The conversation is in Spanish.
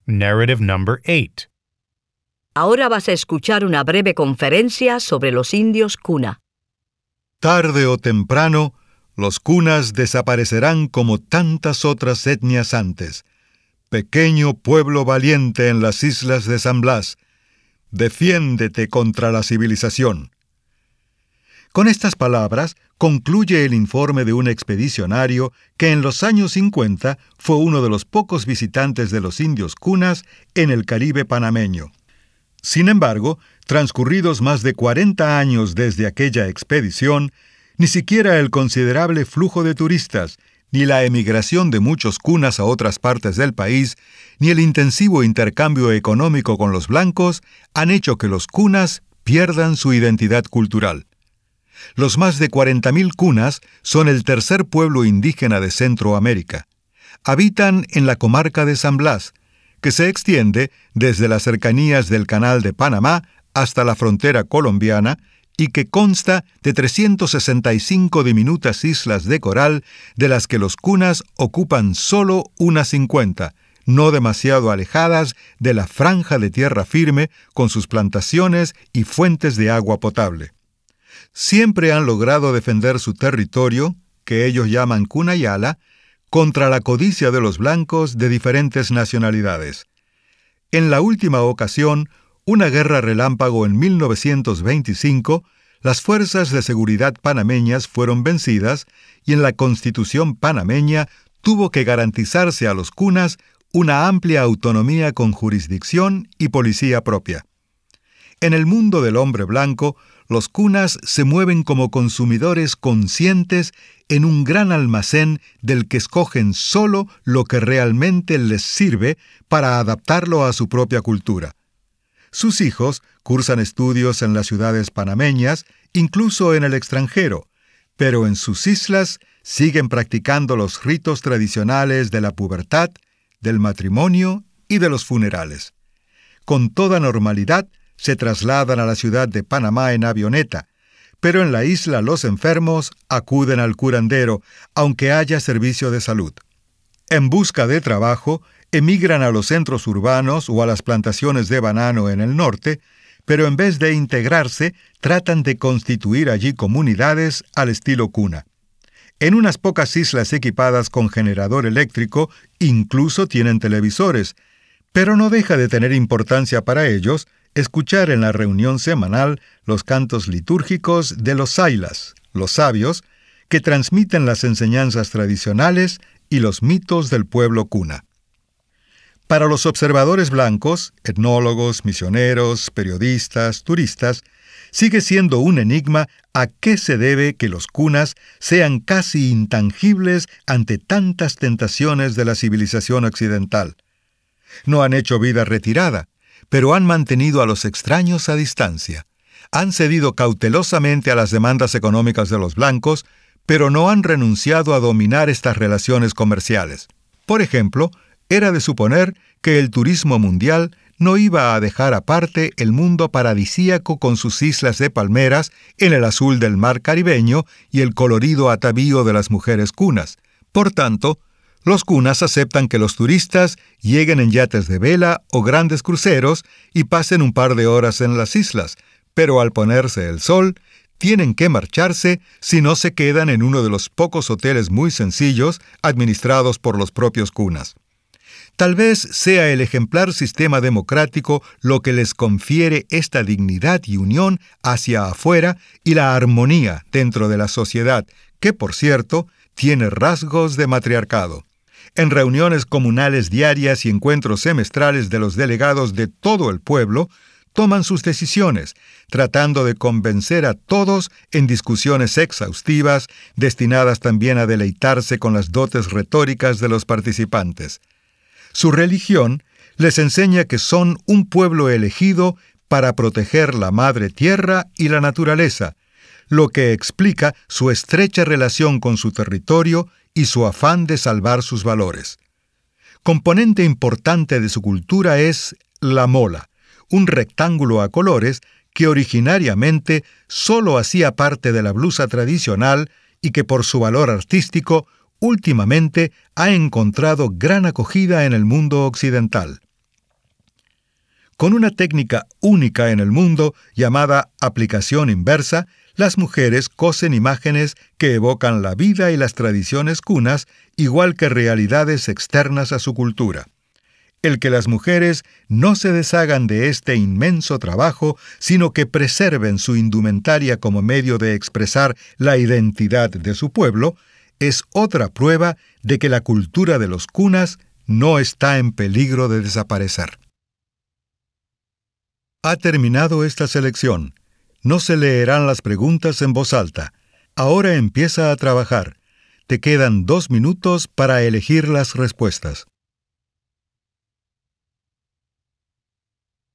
Narrative number 8. Ahora vas a escuchar una breve conferencia sobre los indios Kuna. Tarde o temprano, los Kunas desaparecerán como tantas otras etnias antes. Pequeño pueblo valiente en las islas de San Blas, defiéndete contra la civilización. Con estas palabras concluye el informe de un expedicionario que en los años 50 fue uno de los pocos visitantes de los indios Kunas en el Caribe panameño. Sin embargo, transcurridos más de 40 años desde aquella expedición, ni siquiera el considerable flujo de turistas, ni la emigración de muchos Kunas a otras partes del país, ni el intensivo intercambio económico con los blancos han hecho que los Kunas pierdan su identidad cultural. Los más de 40,000 Kunas son el tercer pueblo indígena de Centroamérica. Habitan en la comarca de San Blas, que se extiende desde las cercanías del Canal de Panamá hasta la frontera colombiana y que consta de 365 diminutas islas de coral, de las que los Kunas ocupan solo unas 50, no demasiado alejadas de la franja de tierra firme con sus plantaciones y fuentes de agua potable. Siempre han logrado defender su territorio, que ellos llaman Kunayala, contra la codicia de los blancos de diferentes nacionalidades. En la última ocasión, una guerra relámpago en 1925, las fuerzas de seguridad panameñas fueron vencidas y en la Constitución panameña tuvo que garantizarse a los Kunas una amplia autonomía con jurisdicción y policía propia. En el mundo del hombre blanco, los Kunas se mueven como consumidores conscientes en un gran almacén del que escogen solo lo que realmente les sirve para adaptarlo a su propia cultura. Sus hijos cursan estudios en las ciudades panameñas, incluso en el extranjero, pero en sus islas siguen practicando los ritos tradicionales de la pubertad, del matrimonio y de los funerales. Con toda normalidad, se trasladan a la ciudad de Panamá en avioneta, pero en la isla los enfermos acuden al curandero, aunque haya servicio de salud. En busca de trabajo, emigran a los centros urbanos o a las plantaciones de banano en el norte, pero en vez de integrarse, tratan de constituir allí comunidades al estilo Kuna. En unas pocas islas equipadas con generador eléctrico, incluso tienen televisores, pero no deja de tener importancia para ellos escuchar en la reunión semanal los cantos litúrgicos de los Sailas, los sabios, que transmiten las enseñanzas tradicionales y los mitos del pueblo Kuna. Para los observadores blancos, etnólogos, misioneros, periodistas, turistas, sigue siendo un enigma a qué se debe que los Kunas sean casi intangibles ante tantas tentaciones de la civilización occidental. No han hecho vida retirada, pero han mantenido a los extraños a distancia. Han cedido cautelosamente a las demandas económicas de los blancos, pero no han renunciado a dominar estas relaciones comerciales. Por ejemplo, era de suponer que el turismo mundial no iba a dejar aparte el mundo paradisíaco con sus islas de palmeras en el azul del mar caribeño y el colorido atavío de las mujeres Kunas. Por tanto, los Kunas aceptan que los turistas lleguen en yates de vela o grandes cruceros y pasen un par de horas en las islas, pero al ponerse el sol, tienen que marcharse si no se quedan en uno de los pocos hoteles muy sencillos administrados por los propios Kunas. Tal vez sea el ejemplar sistema democrático lo que les confiere esta dignidad y unión hacia afuera y la armonía dentro de la sociedad, que, por cierto, tiene rasgos de matriarcado. En reuniones comunales diarias y encuentros semestrales de los delegados de todo el pueblo, toman sus decisiones, tratando de convencer a todos en discusiones exhaustivas, destinadas también a deleitarse con las dotes retóricas de los participantes. Su religión les enseña que son un pueblo elegido para proteger la madre tierra y la naturaleza, lo que explica su estrecha relación con su territorio y su afán de salvar sus valores. Componente importante de su cultura es la mola, un rectángulo a colores que originariamente solo hacía parte de la blusa tradicional y que por su valor artístico últimamente ha encontrado gran acogida en el mundo occidental. Con una técnica única en el mundo llamada aplicación inversa, las mujeres cosen imágenes que evocan la vida y las tradiciones cunas, igual que realidades externas a su cultura. El que las mujeres no se deshagan de este inmenso trabajo, sino que preserven su indumentaria como medio de expresar la identidad de su pueblo, es otra prueba de que la cultura de los cunas no está en peligro de desaparecer. Ha terminado esta selección. No se leerán las preguntas en voz alta. Ahora empieza a trabajar. Te quedan 2 minutos para elegir las respuestas.